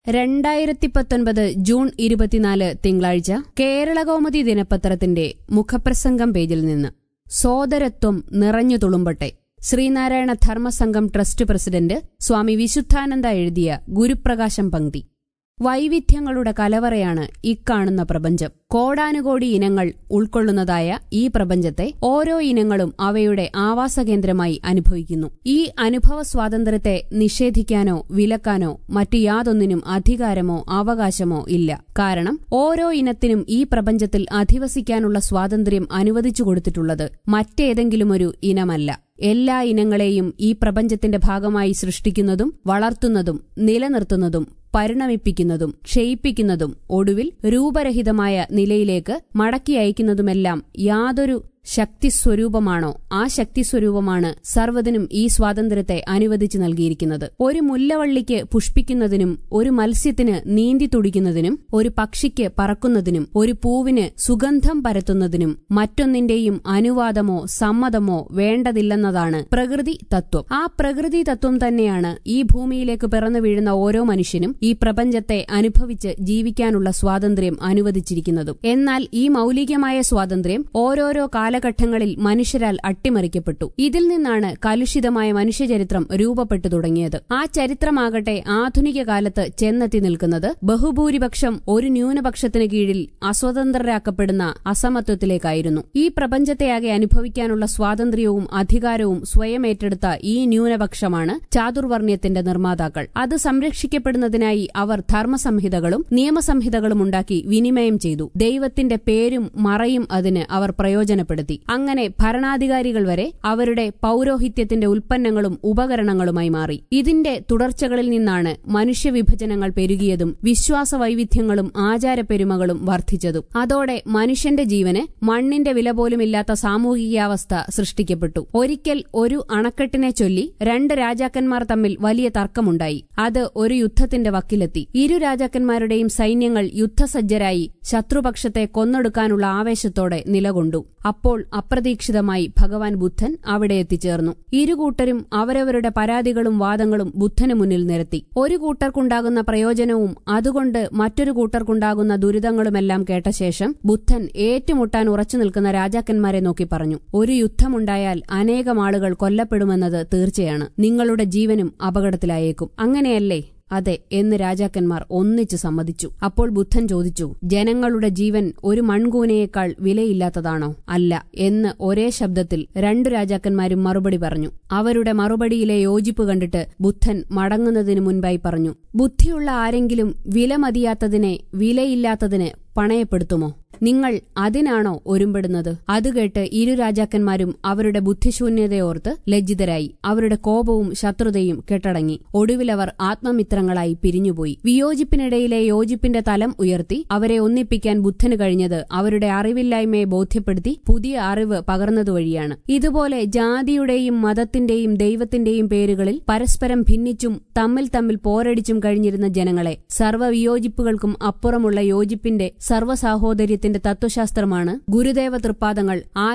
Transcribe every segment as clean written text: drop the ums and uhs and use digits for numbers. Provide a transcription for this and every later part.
2019 June 24 തിങ്കളാഴ്ച കേരളകൗമുദി ദിനപത്രത്തിന്റെ മുഖപ്രസംഗം പേജിൽ നിന്ന് സോദരത്വം നിറഞ്ഞു തുളുമ്പട്ടെ. ശ്രീനാരായണ ധർമ്മസംഘം ട്രസ്റ്റ് പ്രസിഡന്റ് സ്വാമി വിശുദ്ധാനന്ദ എഴുതിയ ഗുരുപ്രകാശം പങ്ക്തി. വൈവിധ്യങ്ങളുടെ കലവറയാണ് ഇക്കാണുന്ന പ്രപഞ്ചം. കോടാനുകോടി ഇനങ്ങൾ ഉൾക്കൊള്ളുന്നതായ ഈ പ്രപഞ്ചത്തെ ഓരോ ഇനങ്ങളും അവയുടെ ആവാസകേന്ദ്രമായി അനുഭവിക്കുന്നു. ഈ അനുഭവ സ്വാതന്ത്ര്യത്തെ നിഷേധിക്കാനോ വിലക്കാനോ മറ്റു യാതൊന്നിനും അധികാരമോ അവകാശമോ ഇല്ല. കാരണം ഓരോ ഇനത്തിനും ഈ പ്രപഞ്ചത്തിൽ അധിവസിക്കാനുള്ള സ്വാതന്ത്ര്യം അനുവദിച്ചു കൊടുത്തിട്ടുള്ളത് മറ്റേതെങ്കിലുമൊരു ഇനമല്ല. എല്ലാ ഇനങ്ങളെയും ഈ പ്രപഞ്ചത്തിന്റെ ഭാഗമായി സൃഷ്ടിക്കുന്നതും വളർത്തുന്നതും നിലനിർത്തുന്നതും പരിണമിപ്പിക്കുന്നതും ക്ഷയിപ്പിക്കുന്നതും ഒടുവിൽ രൂപരഹിതമായ നിലയിലേക്ക് മടക്കി അയക്കുന്നതുമെല്ലാം യാതൊരു ശക്തിസ്വരൂപമാണോ ആ ശക്തിസ്വരൂപമാണ് സർവ്വതിനും ഈ സ്വാതന്ത്ര്യത്തെ അനുവദിച്ചു നൽകിയിരിക്കുന്നത്. ഒരു മുല്ലവള്ളിക്ക് പുഷ്പിക്കുന്നതിനും ഒരു മത്സ്യത്തിന് നീന്തി തുടിക്കുന്നതിനും ഒരു പക്ഷിക്ക് പറക്കുന്നതിനും ഒരു പൂവിന് സുഗന്ധം പരത്തുന്നതിനും മറ്റൊന്നിന്റെയും അനുവാദമോ സമ്മതമോ വേണ്ടതില്ലെന്നതാണ് പ്രകൃതി തത്വം. ആ പ്രകൃതി തത്വം തന്നെയാണ് ഈ ഭൂമിയിലേക്ക് പിറന്നു വീഴുന്ന ഓരോ മനുഷ്യനും ഈ പ്രപഞ്ചത്തെ അനുഭവിച്ച് ജീവിക്കാനുള്ള സ്വാതന്ത്ര്യം അനുവദിച്ചിരിക്കുന്നതും. എന്നാൽ ഈ മൌലികമായ സ്വാതന്ത്ര്യം ഓരോരോ കാലഘട്ടങ്ങളിൽ മനുഷ്യരാൽ അട്ടിമറിക്കപ്പെട്ടു. ഇതിൽ നിന്നാണ് കലുഷിതമായ മനുഷ്യചരിത്രം രൂപപ്പെട്ടു തുടങ്ങിയത്. ആ ചരിത്രമാകട്ടെ ആധുനിക കാലത്ത് ചെന്നെത്തി നിൽക്കുന്നത് ബഹുഭൂരിപക്ഷം ഒരു ന്യൂനപക്ഷത്തിന് കീഴിൽ അസ്വതന്ത്രരാക്കപ്പെടുന്ന അസമത്വത്തിലേക്കായിരുന്നു. ഈ പ്രപഞ്ചത്തെയാകെ അനുഭവിക്കാനുള്ള സ്വാതന്ത്ര്യവും അധികാരവും സ്വയം ഏറ്റെടുത്ത ഈ ന്യൂനപക്ഷമാണ് ചാതുർവർണ്ണ്യത്തിന്റെ നിർമ്മാതാക്കൾ. അത് സംരക്ഷിക്കപ്പെടുന്നതിനായി അവർ ധർമ്മസംഹിതകളും നിയമസംഹിതകളും ഉണ്ടാക്കി വിനിമയം ചെയ്തു. ദൈവത്തിന്റെ പേരും മറയും അതിന് അവർ പ്രയോജനപ്പെടുത്തി. അങ്ങനെ ഭരണാധികാരികൾ വരെ അവരുടെ പൌരോഹിത്യത്തിന്റെ ഉൽപ്പന്നങ്ങളും ഉപകരണങ്ങളുമായി മാറി. ഇതിന്റെ തുടർച്ചകളിൽ നിന്നാണ് മനുഷ്യവിഭജനങ്ങൾ പെരുകിയതും വിശ്വാസ വൈവിധ്യങ്ങളും ആചാരപ്പെരുമകളും വർദ്ധിച്ചതും. അതോടെ മനുഷ്യന്റെ ജീവന് മണ്ണിന്റെ വില പോലുമില്ലാത്ത സാമൂഹികാവസ്ഥ സൃഷ്ടിക്കപ്പെട്ടു. ഒരിക്കൽ ഒരു അണക്കെട്ടിനെ ചൊല്ലി രണ്ട് രാജാക്കന്മാർ തമ്മിൽ വലിയ തർക്കമുണ്ടായി. അത് ഒരു യുദ്ധത്തിന്റെ വക്കിലെത്തി. ഇരു രാജാക്കന്മാരുടെയും സൈന്യങ്ങൾ യുദ്ധസജ്ജരായി ശത്രുപക്ഷത്തെ കൊന്നൊടുക്കാനുള്ള ആവേശത്തോടെ നിലകൊണ്ടു. അപ്പോൾ അപ്രതീക്ഷിതമായി ഭഗവാൻ ബുദ്ധൻ അവിടെ എത്തിച്ചേർന്നു. ഇരുകൂട്ടരും അവരവരുടെ പരാതികളും വാദങ്ങളും ബുദ്ധന് മുന്നിൽ നിരത്തി. ഒരു കൂട്ടർക്കുണ്ടാകുന്ന പ്രയോജനവും അതുകൊണ്ട് മറ്റൊരു കൂട്ടർക്കുണ്ടാകുന്ന ദുരിതങ്ങളുമെല്ലാം കേട്ട ശേഷം ബുദ്ധൻ ഏറ്റുമുട്ടാൻ ഉറച്ചു നിൽക്കുന്ന രാജാക്കന്മാരെ നോക്കി പറഞ്ഞു: ഒരു യുദ്ധമുണ്ടായാൽ അനേകം ആളുകൾ കൊല്ലപ്പെടുമെന്നത് തീർച്ചയാണ്. നിങ്ങളുടെ ജീവനും അപകടത്തിലായേക്കും. അങ്ങനെയല്ലേ? അതെ എന്ന് രാജാക്കന്മാർ ഒന്നിച്ചു സമ്മതിച്ചു. അപ്പോൾ ബുദ്ധൻ ചോദിച്ചു: ജനങ്ങളുടെ ജീവൻ ഒരു മൺകൂനയേക്കാൾ വിലയില്ലാത്തതാണോ? അല്ല എന്ന് ഒരേ ശബ്ദത്തിൽ രണ്ടു രാജാക്കന്മാരും മറുപടി പറഞ്ഞു. അവരുടെ മറുപടിയിലെ യോജിപ്പ് കണ്ടിട്ട് ബുദ്ധൻ മടങ്ങുന്നതിനു മുൻപായി പറഞ്ഞു: ബുദ്ധിയുള്ള ആരെങ്കിലും വിലമതിയാത്തതിനെ വിലയില്ലാത്തതിന് പണയപ്പെടുത്തുമോ? നിങ്ങൾ അതിനാണോ ഒരുമ്പെടുന്നത്? അതുകേട്ട് ഇരു രാജാക്കന്മാരും അവരുടെ ബുദ്ധിശൂന്യതയോർത്ത് ലജ്ജിതരായി. അവരുടെ കോപവും ശത്രുതയും കെട്ടടങ്ങി. ഒടുവിലവർ ആത്മമിത്രങ്ങളായി പിരിഞ്ഞുപോയി. വിയോജിപ്പിനിടയിലെ യോജിപ്പിന്റെ തലം ഉയർത്തി അവരെ ഒന്നിപ്പിക്കാൻ ബുദ്ധന് കഴിഞ്ഞത് അവരുടെ അറിവില്ലായ്മയെ ബോധ്യപ്പെടുത്തി പുതിയ അറിവ് പകർന്നതുവഴിയാണ്. ഇതുപോലെ ജാതിയുടെയും മതത്തിന്റെയും ദൈവത്തിന്റെയും പേരുകളിൽ പരസ്പരം ഭിന്നിച്ചും തമ്മിൽ തമ്മിൽ പോരടിച്ചും കഴിഞ്ഞിരുന്ന ജനങ്ങളെ സർവ്വവിയോജിപ്പുകൾക്കും അപ്പുറമുള്ള യോജിപ്പിന്റെ സർവ്വസാഹോദര്യത്തിന്റെ തത്വശാസ്ത്രമാണ് ഗുരുദേവ തൃപ്പാദങ്ങൾ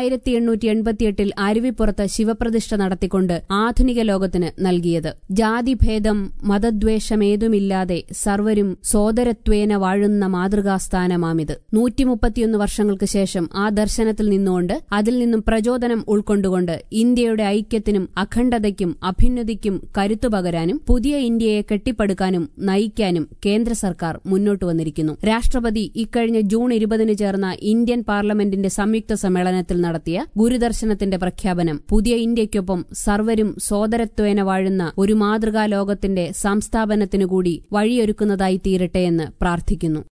1888 അരുവിപ്പുറത്ത് ശിവപ്രതിഷ്ഠ നടത്തിക്കൊണ്ട് ആധുനിക ലോകത്തിന് നൽകിയത്. ജാതിഭേദം മതദ്വേഷമേതുമില്ലാതെ സർവരും സോദരത്വേന വാഴുന്ന മാതൃകാസ്ഥാനമാമിത്. 131 വർഷങ്ങൾക്ക് ശേഷം ആ ദർശനത്തിൽ നിന്നുകൊണ്ട് അതിൽ നിന്നും പ്രചോദനം ഉൾക്കൊണ്ടുകൊണ്ട് ഇന്ത്യയുടെ ഐക്യത്തിനും അഖണ്ഡതയ്ക്കും അഭ്യുന്നതിക്കും കരുത്തുപകരാനും പുതിയ ഇന്ത്യയെ കെട്ടിപ്പടുക്കാനും നയിക്കാനും കേന്ദ്ര സർക്കാർ മുന്നോട്ടു വന്നിരിക്കുന്നു. രാഷ്ട്രപതി ഇക്കഴിഞ്ഞ ജൂൺ 20 ചേർന്ന ഇന്ത്യൻ പാർലമെന്റിന്റെ സംയുക്ത സമ്മേളനത്തിൽ നടത്തിയ ഗുരുദർശനത്തിന്റെ പ്രഖ്യാപനം പുതിയ ഇന്ത്യയ്ക്കൊപ്പം സർവരും സോദരത്വേന വാഴുന്ന ഒരു മാതൃകാ ലോകത്തിന്റെ സംസ്ഥാപനത്തിനുകൂടി വഴിയൊരുക്കുന്നതായി തീരട്ടെയെന്ന് പ്രാർത്ഥിക്കുന്നു.